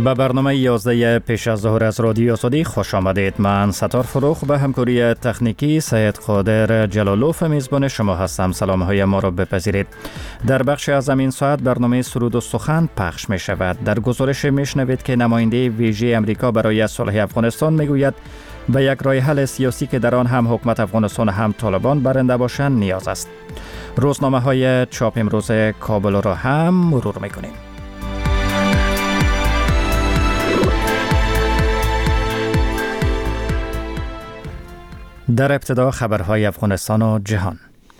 به برنامه 11 پیش از ظهر از رادیو آزادی خوش آمدید. من ستار فروخ به همکاری تکنیکی سید قادر جلالوف میزبان شما هستم. سلام های ما را بپذیرید. در بخش از این ساعت برنامه سرود و سخن پخش می شود. در گزارش می شنوید که نماینده ویژه امریکا برای صلح افغانستان می گوید به یک راه حل سیاسی که در آن هم حکومت افغانستان هم طالبان برنده باشند نیاز است. روزنامه های چاپ امروز کابل را هم مرور می کنیم. در ابتدا خبرهای افغانستان و جهان.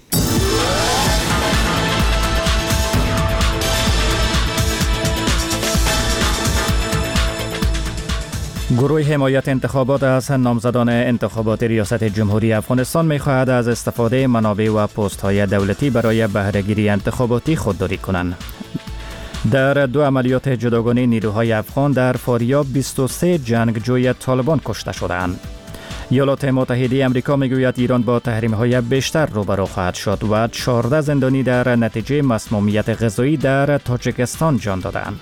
گروه حمایت انتخابات از نامزدان انتخابات ریاست جمهوری افغانستان می‌خواهد از استفاده منابع و پست‌های دولتی برای بهره‌گیری انتخاباتی خودداری کنند. در دو عملیات جداگانه نیروهای افغان در فاریاب 23 جنگجوی طالبان کشته شدند. ایالات متحده آمریکا میگوید ایران با تحریم‌های بیشتر روبرو خواهد شد و 14 زندانی در نتیجه مسمومیت غذایی در تاجیکستان جان دادند.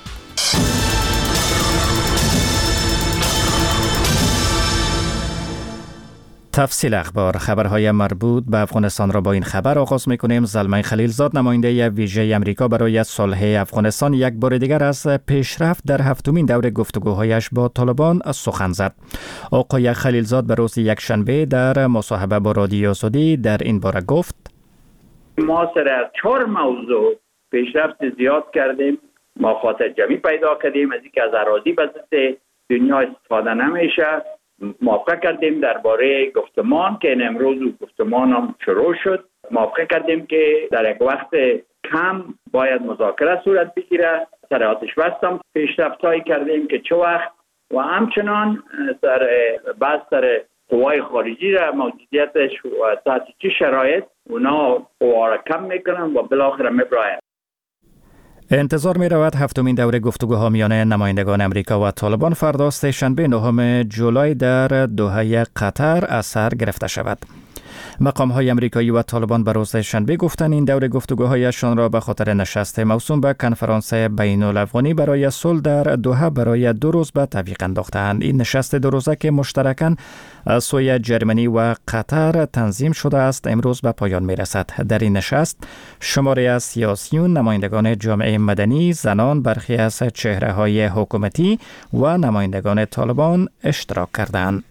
تفصیل اخبار. خبرهای مربوط به افغانستان را با این خبر آغاز می‌کنیم. زلمه خلیلزاد نماینده ویژه آمریکا برای صلح افغانستان یک بار دیگر از پیشرفت در هفتمین دور گفتگوهایش با طالبان سخن زد. آقای خلیلزاد به روز یکشنبه در مصاحبه با رادیو آزادی در این باره گفت: ما سر 4 موضوع پیشرفت زیاد کردیم. ما خاطر جمعی پیدا کردیم از اینکه از اراضی به ضد دنیا استفاده نمیشه. موافقه کردیم درباره گفتمان که امروز گفتمان هم شروع شد. موافقه کردیم که در یک وقت کم باید مذاکره صورت بگیره. سر آتش بس هم پیشرفت‌هایی کردیم که چه وقت و همچنان در بستر قوای خارجی را موجودیتش و تحت چه شرایط اونا قوا را کم میکنن و بالاخره میبراین. انتظار می رود هفتمین دوره گفتگوها میان نمایندگان امریکا و طالبان فردا سه‌شنبه 9 جولای در دوحه قطر از سر گرفته شود. مقام‌های امریکایی و طالبان به روز شنبه گفتند این دوره گفتگوهایشان را به خاطر نشست موسوم به کنفرانس بین‌الافغانی برای صلح در دوحه برای 2 روز به تعویق انداختند. این نشست 2 روزه که مشترکاً از سوی جرمنی و قطر تنظیم شده است امروز به پایان می‌رسد. در این نشست شماری از سیاسیون، نمایندگان جامعه مدنی، زنان، برخی از چهره‌های حکومتی و نمایندگان طالبان اشتراک کردند.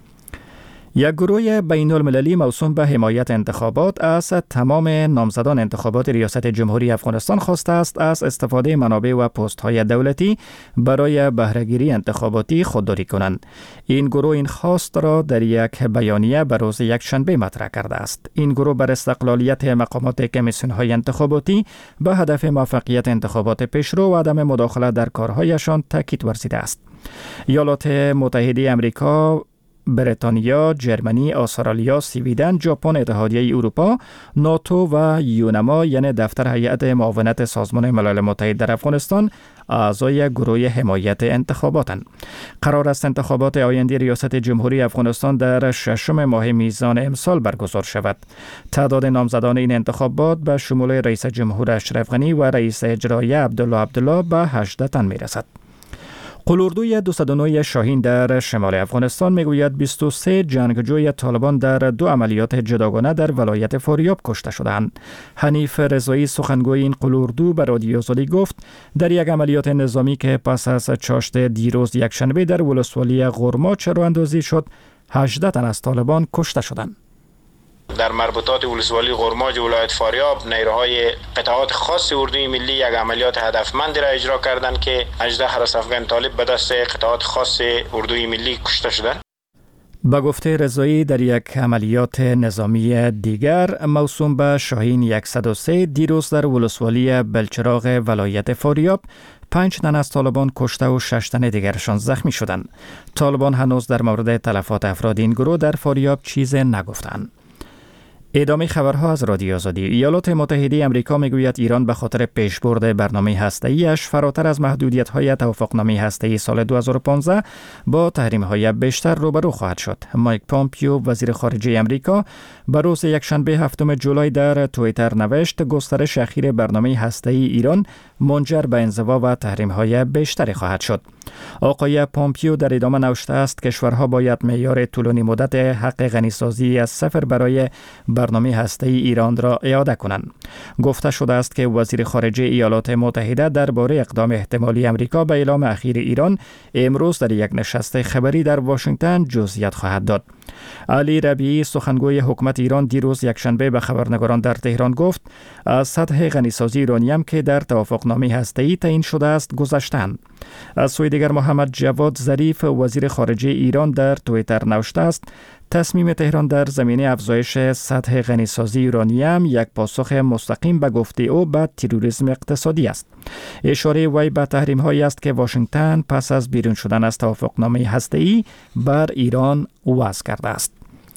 یک گروه بین المللی موسوم به حمایت انتخابات از تمام نامزدان انتخابات ریاست جمهوری افغانستان خواسته است از استفاده منابع و پست‌های دولتی برای بهره‌گیری انتخاباتی خودداری کنند. این گروه این خواست را در یک بیانیه به روز یکشنبه مطرح کرده است. این گروه بر استقلالیت مقامات کمیسیون‌های انتخاباتی به هدف موفقیت انتخابات پیشرو و عدم مداخله در کارهایشان تاکید ورزیده است. ایالات متحده آمریکا، بریتانیا، جرمنی، استرالیا، سویدن، ژاپن، اتحادیه اروپا، ناتو و یونما یعنی دفتر هیئت معاونت سازمان ملل متحد در افغانستان اعضای گروه حمایت انتخاباتند. قرار است انتخابات آینده ریاست جمهوری افغانستان در 6 ماه میزان امسال برگزار شود. تعداد نامزدان این انتخابات به شمول رئیس جمهور اشرف غنی و رئیس اجرایی عبدالله به 18 تن میرسد. قلوردوی 209 شاهین در شمال افغانستان میگوید 23 جنگجوی طالبان در 2 عملیات جداگانه در ولایت فاریاب کشته شدند. حنیف رضایی سخنگوی این قلوردو به رادیو آزادی گفت در یک عملیات نظامی که پس از چاشت دیروز یکشنبه در ولسوالی غرماچ راه اندازی شد 18 تن از طالبان کشته شدند. در مربوطات ولسوالی غرماج ولایت فاریاب نیروهای قطعات خاص اردوی ملی یک عملیات هدفمندی را اجرا کردند که 18 حراس افغان طالب به دست قطعات خاص اردوی ملی کشته شدند. با گفته رضایی در یک عملیات نظامی دیگر موسوم به شاهین 103 دیروز در ولسوالی بلچراغ ولایت فاریاب 5 تن از طالبان کشته و 6 تن دیگرشان زخمی شدند. طالبان هنوز در مورد تلفات افراد این گروه در فاریاب چیز نگفتند. ادامه خبرها از رادیو آزادی. ایالات متحده آمریکا میگوید ایران به خاطر پیشبرد برنامه هسته‌ایش فراتر از محدودیت‌های توافقنامه هسته‌ای سال 2015 با تحریم‌های بیشتر روبرو خواهد شد. مایک پومپیو وزیر خارجه آمریکا به روز یکشنبه 7 جولای در توییتر نوشت گسترش اخیر برنامه هسته‌ای ایران منجر به انزوا و تحریم‌های بیشتری خواهد شد. آقای پومپیو در ادامه نوشته است کشورها باید معیار طولانی مدت حق غنیسازی از صفر برای برنامه هسته‌ای ایران را اعاده کنند. گفته شده است که وزیر خارجه ایالات متحده درباره اقدام احتمالی آمریکا به اعلام اخیر ایران امروز در یک نشست خبری در واشنگتن جزئیات خواهد داد. علی ربیعی سخنگوی حکومت ایران دیروز یکشنبه به خبرنگاران در تهران گفت از سطح غنیسازی یورانیم که در توافقنامه هسته‌ای تعیین شده است گذشتند. از سوی دیگر محمد جواد ظریف وزیر خارجه ایران در توییتر نوشته است تصمیم تهران در زمینه افزایش سطح غنیسازی یورانیم یک پاسخ مستقیم به گفته او به تروریسم اقتصادی است. اشاره وی به تحریم‌هایی است که واشنگتن پس از بیرون شدن از توافقنامه هسته‌ای بر ایران وضع کرده است.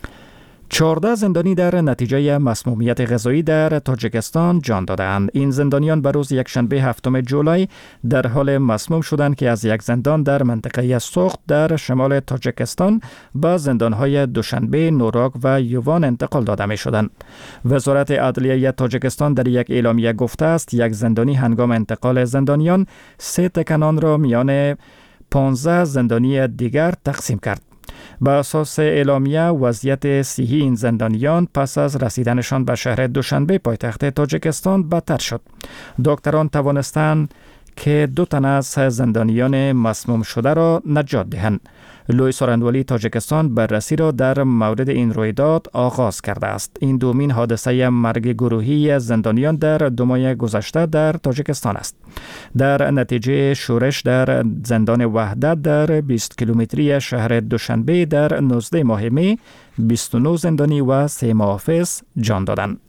14 زندانی در نتیجه مسمومیت غذایی در تاجیکستان جان دادند. این زندانیان به روز یکشنبه 7 جولای در حال مسموم شدند که از یک زندان در منطقه سوخت در شمال تاجیکستان به زندانهای دوشنبه، نوراک و یوان انتقال داده می شدند. وزارت عدلیه تاجیکستان در یک اعلامیه گفته است یک زندانی هنگام انتقال زندانیان 3 تکان را میان 15 زندانی دیگر تقسیم کرد. به اساس اعلامیه وضعیت صحی این زندانیان پس از رسیدنشان به شهر دوشنبه پایتخت تاجیکستان بدتر شد. دکتران توانستند که 2 تن از زندانیان مسموم شده را نجات دهند. لوی سارندوالی تاجیکستان بررسی را در مورد این رویداد آغاز کرده است. این دومین حادثه مرگ گروهی زندانیان در 2 ماه گذشته در تاجیکستان است. در نتیجه شورش در زندان وحدت در 20 کیلومتری شهر دوشنبه در 19 ماه می 29 زندانی و 3 محافظ جان دادند.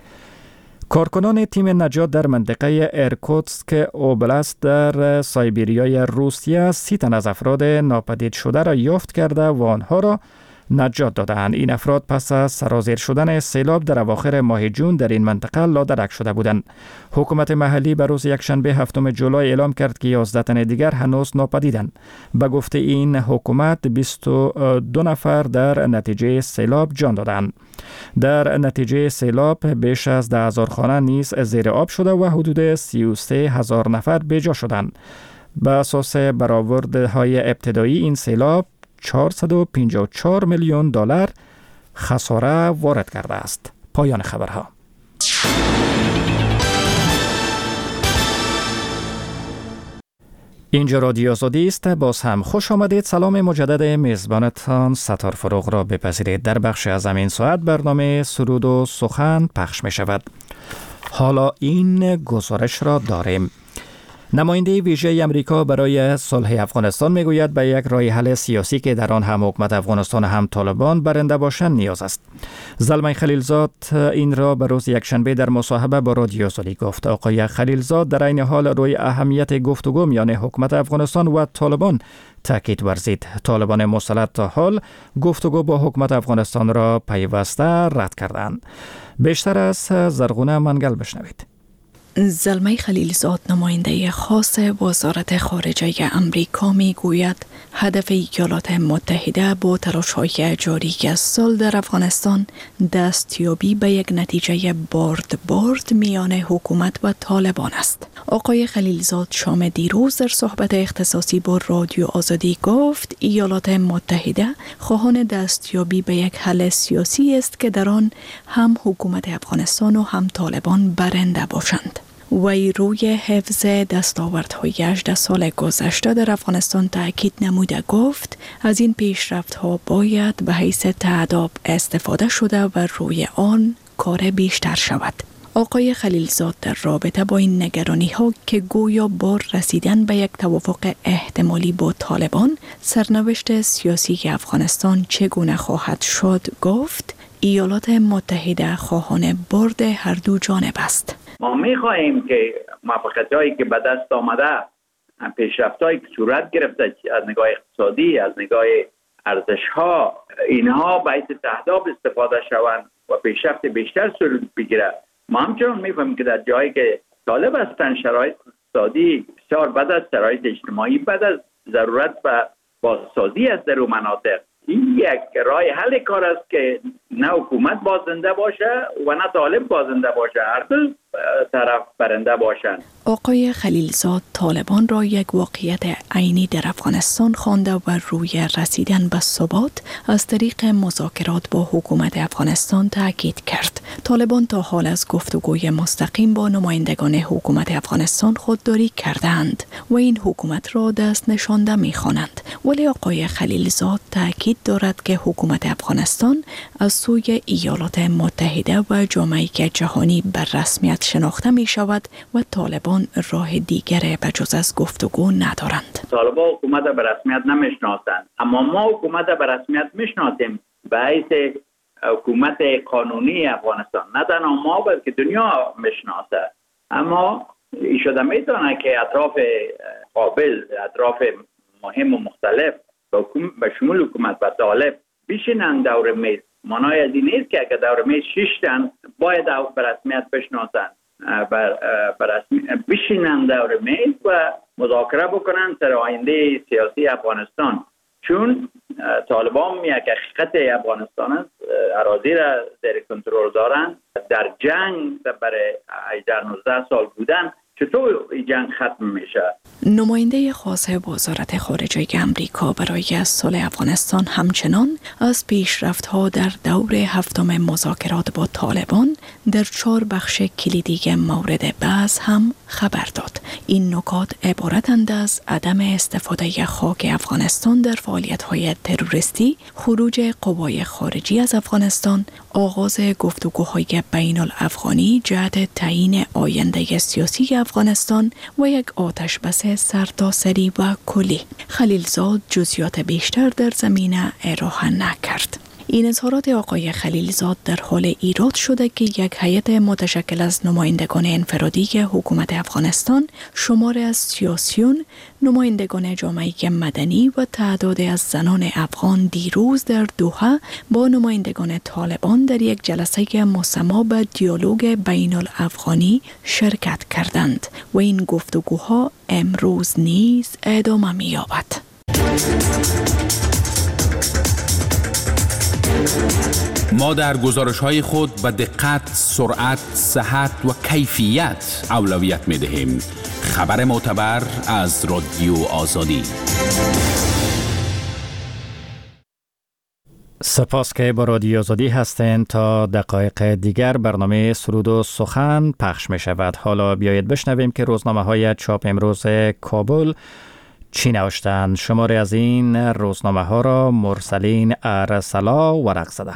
کارکنان تیم نجات در منطقه ارکوتسک اوبلاست در سایبریای روسیه 30 تن از افراد ناپدید شده را یافت کرده و آنها را نجات دادند. این افراد پس از سرازیر شدن سیلاب در اواخر ماه جون در این منطقه لادرک شده بودند. حکومت محلی به روز یکشنبه 7 جولای اعلام کرد که 11 تن دیگر هنوز ناپدیدند. به گفته این حکومت 22 نفر در نتیجه سیلاب جان دادند. در نتیجه سیلاب بیش از 10,000 خانه نیز زیر آب شده و حدود 33,000 نفر بی‌جا شدند. به اساس برآوردهای ابتدایی این سیلاب 454 میلیون دلار خساره وارد کرده است. پایان خبرها. اینجا رادیو آزادی است. باز هم خوش آمدید. سلام مجدد میزبانتان ستار فروغ را بپذیرید. در بخش از همین ساعت برنامه سرود و سخن پخش می شود. حالا این گزارش را داریم. نماینده ویژه امریکا برای صلح افغانستان میگوید به یک راه حل سیاسی که در آن هم حکومت افغانستان هم طالبان برنده باشند نیاز است. زلمه خلیلزاد این را به روز یکشنبه در مصاحبه با رادیو آزادی گفت. آقای خلیلزاد در این حال روی اهمیت گفتگو میان حکومت افغانستان و طالبان تاکید ورزید. طالبان مسلط تا حال گفتگو با حکومت افغانستان را پیوسته رد کردند. بیشتر از زرغونه منگل بشنوید. زلمه خلیلزاد نماینده خاص وزارت خارجه امریکا می گوید هدف ایالات متحده با تلاش‌های جاری از سال در افغانستان دستیابی به یک نتیجه برد میان حکومت و طالبان است. آقای خلیلزاد شام دیروز در صحبت اختصاصی با رادیو آزادی گفت ایالات متحده خواهان دستیابی به یک حل سیاسی است که در آن هم حکومت افغانستان و هم طالبان برنده باشند. وی روی حفظ دستاوردهای 18 سال گذشته در افغانستان تاکید نموده گفت از این پیشرفت‌ها باید به حیث تعداد استفاده شده و روی آن کار بیشتر شود. آقای خلیلزاد در رابطه با این نگرانی‌ها که گویا با رسیدن به یک توافق احتمالی با طالبان سرنوشت سیاسی افغانستان چگونه خواهد شد گفت ایالات متحده خواهان برد هر دو جانب است. ما می‌خواهیم که موفقیت‌هایی که به دست آمده، پیشرفت‌هایی که صورت گرفته از نگاه اقتصادی، از نگاه ارزش‌ها، اینها باعث تهداب استفاده شوند و پیشرفت بیشتر صورت بگیره. ما همچنان میفهمیم که در جایی که طالب هستن شرایط اقتصادی بسیار بد است، شرایط اجتماعی بد است، ضرورت و بازسازی است در اون مناطق. این یک راه حل کار است که نه حکومت بازنده باشه و نه طالب بازنده باشه، هر دو طرف برنده باشند. آقای خلیلزاد طالبان را یک واقعیت عینی در افغانستان خوانده و روی رسیدن به ثبات از طریق مذاکرات با حکومت افغانستان تاکید کرد. طالبان تا حال از گفتگوی مستقیم با نمایندگان حکومت افغانستان خودداری کردند و این حکومت را دست نشانده می‌خوانند. ولی آقای خلیلزاد تاکید دارد که حکومت افغانستان از سوی ایالات متحده و جامعه جهانی به رسمیت شناخته می شود و طالبان راه دیگر بجز از گفتگو ندارند. طالبان حکومت به رسمیت نمیشناسند، اما ما حکومت به رسمیت میشناسیم به حیث حکومت قانونی افغانستان. نه تنها ما بلکه دنیا میشناسه. اما این شده میتونه که اطراف قابل، اطراف مهم و مختلف به شمول حکومت و طالب بشینن دور میز. معنای از این نیست که اگر دور میز شیشتن باید به رسمیت بشناسن. بشینن دور میز و مذاکره بکنن سر آینده سیاسی افغانستان، چون طالبان یک حقیقت افغانستان است، اراضی را در کنترل دارن. در جنگ برای 18-19 سال بودن، چطور این جنگ ختم میشه؟ نماینده خاص وزارت خارجه امریکا برای صلح افغانستان همچنان از پیشرفت‌ها در دور هفتم مذاکرات با طالبان در 4 بخش کلیدی مورد بحث هم خبر داد. این نکات عبارتند از عدم استفاده خاک افغانستان در فعالیت‌های تروریستی، خروج قوای خارجی از افغانستان، آغاز گفتگوهای بین الافغانی جهت تعیین آینده سیاسی افغانستان و یک آتش بس سرتاسری و کلی. خلیلزاد جزئیات بیشتر در زمینه ارائه نکرد. این اظهارات آقای خلیلزاد در حال ایراد شده که یک هیئت متشکل از نمایندگان انفرادی حکومت افغانستان، شمار از سیاسیون، نمایندگان جامعه مدنی و تعداد از زنان افغان دیروز در دوحه با نمایندگان طالبان در یک جلسه مسما به دیالوگ بین الافغانی شرکت کردند و این گفتگوها امروز نیز ادامه می‌یابد. ما در گزارش‌های خود به دقت، سرعت، صحت و کیفیت اولویت می‌دهیم. خبر معتبر از رادیو آزادی. سپاس که با رادیو آزادی هستند. تا دقایق دیگر برنامه سرود و سخن پخش می شود. حالا بیایید بشنویم که روزنامه‌های چاپ امروز کابل چی نوشتند. شماری از این روزنامه ها را مرسلین ارسلا ورق زده.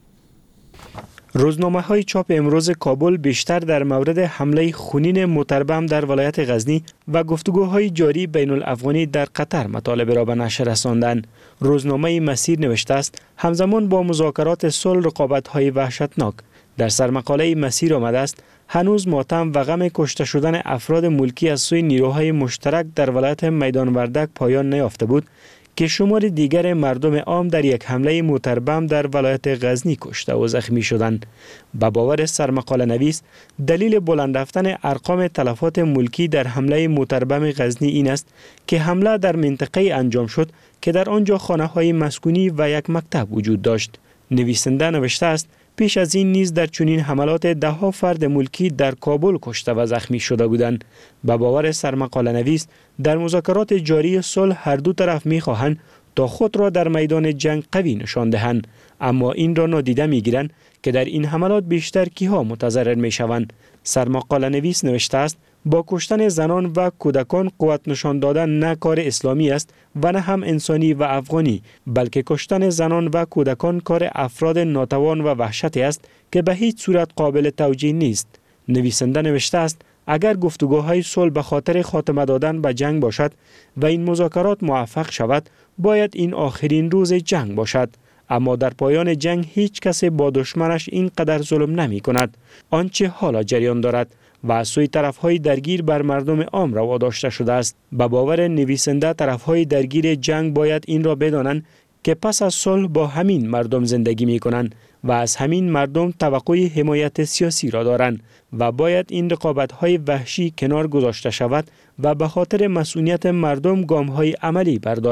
روزنامه های چاپ امروز کابل بیشتر در مورد حمله خونین متربم در ولایت غزنی و گفتگوهای جاری بین الافغانی در قطر مطالب را به نشر رساندند. روزنامه مسیر نوشته است همزمان با مذاکرات صلح رقابت‌های وحشتناک. در سرمقاله مسیر آمده است هنوز ماتم و غم کشته شدن افراد ملکی از سوی نیروهای مشترک در ولایت میدان وردک پایان نیافته بود که شمار دیگر مردم عام در یک حمله موتربم در ولایت غزنی کشته و زخمی شدند. به باور سرمقاله نویس دلیل بلند رفتن ارقام تلفات ملکی در حمله موتربم غزنی این است که حمله در منطقه انجام شد که در آنجا خانه‌های مسکونی و یک مکتب وجود داشت. نویسنده نوشته است پیش از این نیز در چنین حملات ده‌ها فرد ملکی در کابل کشته و زخمی شده بودند. به باور سرمقاله نویس در مذاکرات جاری صلح هر دو طرف می‌خواهند تا خود را در میدان جنگ قوی نشان دهند، اما این را نادیده می‌گیرند که در این حملات بیشتر کیها متضرر می‌شوند. سرمقاله نویس نوشته است با کشتن زنان و کودکان قوت نشان دادن نه کار اسلامی است و نه هم انسانی و افغانی، بلکه کشتن زنان و کودکان کار افراد ناتوان و وحشتی است که به هیچ صورت قابل توجیه نیست. نویسنده نوشته است اگر گفتگوهای صلح به خاطر خاتمه دادن به جنگ باشد و این مذاکرات موفق شود باید این آخرین روز جنگ باشد، اما در پایان جنگ هیچ کس با دشمنش اینقدر ظلم نمی کند آنچه حالا جریان دارد و از سوی طرف‌های درگیر بر مردم عام روا داشته شده است. به باور نویسنده طرف‌های درگیر جنگ باید این را بدانند که پس از صلح با همین مردم زندگی می کنند و از همین مردم توقع حمایت سیاسی را دارند و باید این رقابت‌های وحشی کنار گذاشته شود و به خاطر مسئولیت مردم گام‌های عملی بردارد.